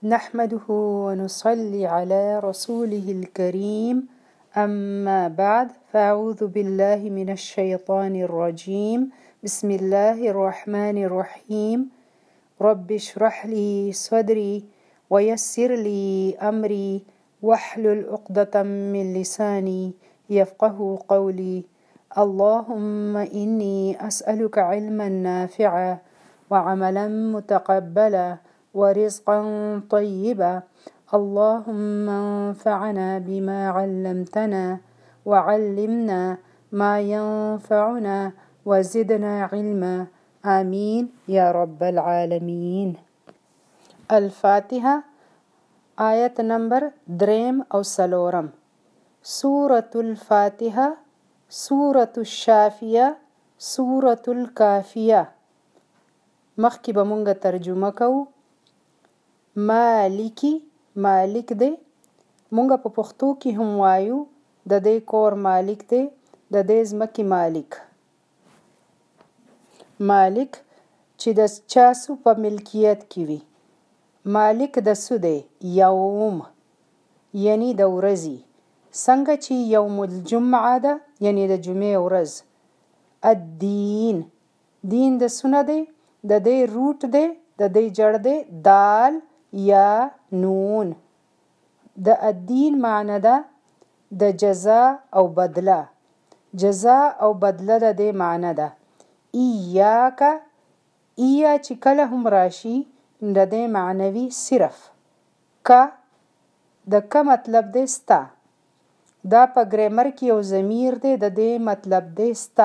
نحمده ونصلي على رسوله الكريم أما بعد فأعوذ بالله من الشيطان الرجيم بسم الله الرحمن الرحيم رب اشرح لي صدري ويسر لي أمري واحلل عقدة من لساني يفقه قولي اللهم إني أسألك علما نافعا وعملا متقبلا ورزقا طيبا اللهم انفعنا بما علمتنا وعلمنا ما ينفعنا وزدنا علما آمين يا رب العالمين. الفاتحة آية نمبر 3 أو 4 سورة الفاتحة سورة الشافية سورة الكافية. مخکې به مونږ ترجمه کوو. مالکی مالک دی، مونږ په پښتو کې هم وایو د دې کور مالک دی، د دې ځمکې مالک. مالک چې د چاسو په ملکیت کې وي. مالک د څه دی؟ یوم یعنی د ورځې، څنګه چې یوم الجمعه ده یعنی د جمعې ورځ. الدین دین د څه نه دی؟ د دې روټ دی، د دې جړ دی دال یا نون. د الدین معنی ده د جزا او بدله. جزا او بدله د دې معنی ده. ایاک ایا چې کله هم راشي د دې معنوي صرف. کا د کا مطلب دی ستا. دا په ګرامر کې یو ضمیر دی، د دې مطلب دی ستا.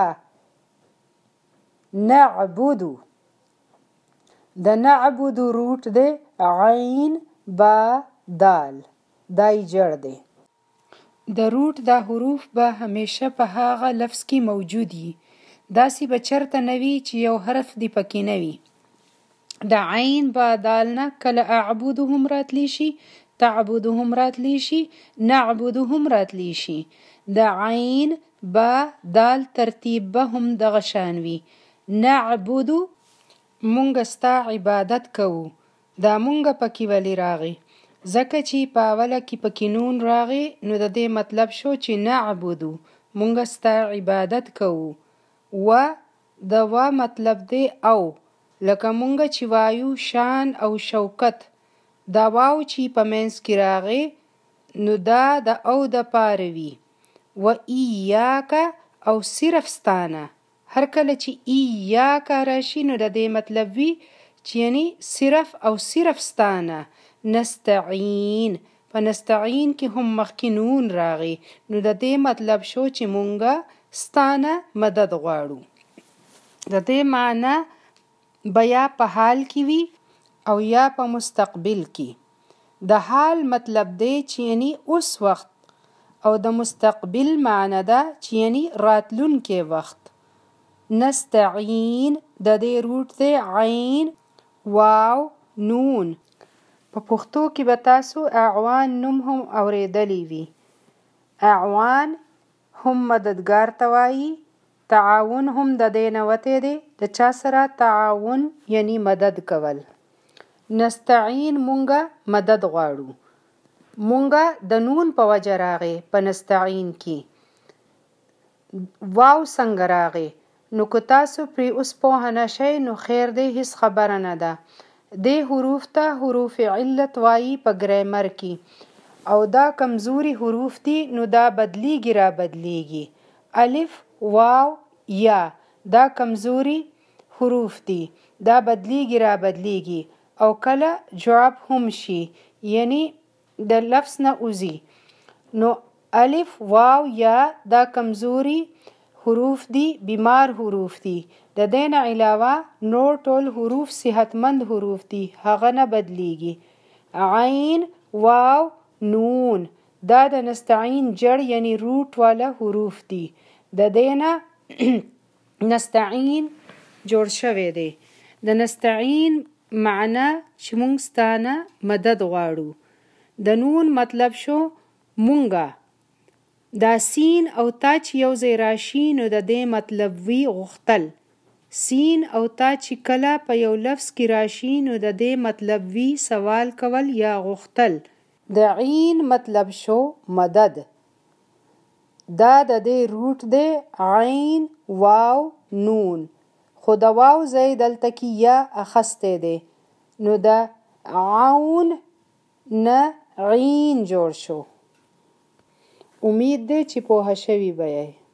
نعبدو د نعبدو روټ دی عین با دال، دای جړ دی. د روټ دا حروف به همیشه په هغه لفظ کې موجود وي، داسې به چرته نه وي چې یو حرف دی پکې نه وي. د عین با دال نه کله اعبدو هم راتلی شي، تعبدو هم راتلی شي، نعبدو هم راتلی شي. د عین با دال ترتیب به هم دغه شان وي. نعبدو مونږ ستا عبادت کوو. دا مونږ پکې ولی راغی؟ ځکه چې په اوله کې پکې نون راغی، نو د دې مطلب شو چې نعبدو مونږ ستا عبادت کوو. و د و مطلب دی او، لکه مونږ چې وایو شان او شوکت. دا واو چې په منځ کې راغی نو دا د او د پاره وي. و ایاک او صرف ستانه. هر کله چې ایاک راشي نو د دې مطلب وي چې یعنی صرف او صرف ستانه. نستعین په نستعین کې هم مخکې نون راغی، نو د دې مطلب شو چې مونږه ستانه مدد غواړو. د دې معنی به یا په حال کې وي او یا په مستقبل کې. د حال مطلب دی چې یعنی اوس وخت، او د مستقبل معنی ده چې یعنی راتلونکي وخت. نستعین د دې روټ دی عین واو نون. په پښتو کې به تاسو اعوان نوم هم اوریدلی وي. اعوان هم مددگار ته وایي. تعاون هم د دې نه وتی دی، د چا سره تعاون یعنی مدد کول. نستعین مونږه مدد غواړو. مونږه د نون په وجه راغی په نستعین کې. واو څنګه راغی؟ نو که تاسو پرې اوس پوه نه شئ نو خیر دی، هیڅ خبره نه ده. دې حروف ته حروف علت وایي په ګرامر کې، او دا کمزوري حروف دي، نو دا بدلیږي را بدلیږي. الف واو یا دا کمزوري حروف دي، دا بدلیږي را بدلیږي، او کله جواب هم شي یعنی د لفظ نه وځي. نو الف واو یا دا کمزوري حروف دي، بیمار حروف دي. د دې نه علاوه نور ټول حروف صحتمند حروف دي، هغه نه بدلیږي. عین واو نون دا د نستعین جړ یعنی روټ والا حروف دي. د دې نه نستعین جوړ شوی دی. د نستعین معنی چې مونږ ستانه مدد غواړو. د نون مطلب شو مونږه. دا سین او تا چې یو ځای راشي نو د دې مطلب وی غوښتل. سین او تا چې کله په یو لفظ کې راشي نو د دې مطلب وی سوال کول یا غوښتل. د عین مطلب شو مدد. دا د دې روټ دی عین واو نون، خو د واو ځای دلته کې یا اخستی دی نو د عون نه عین جوړ شو. امید دی چې پوهه شوي به یې.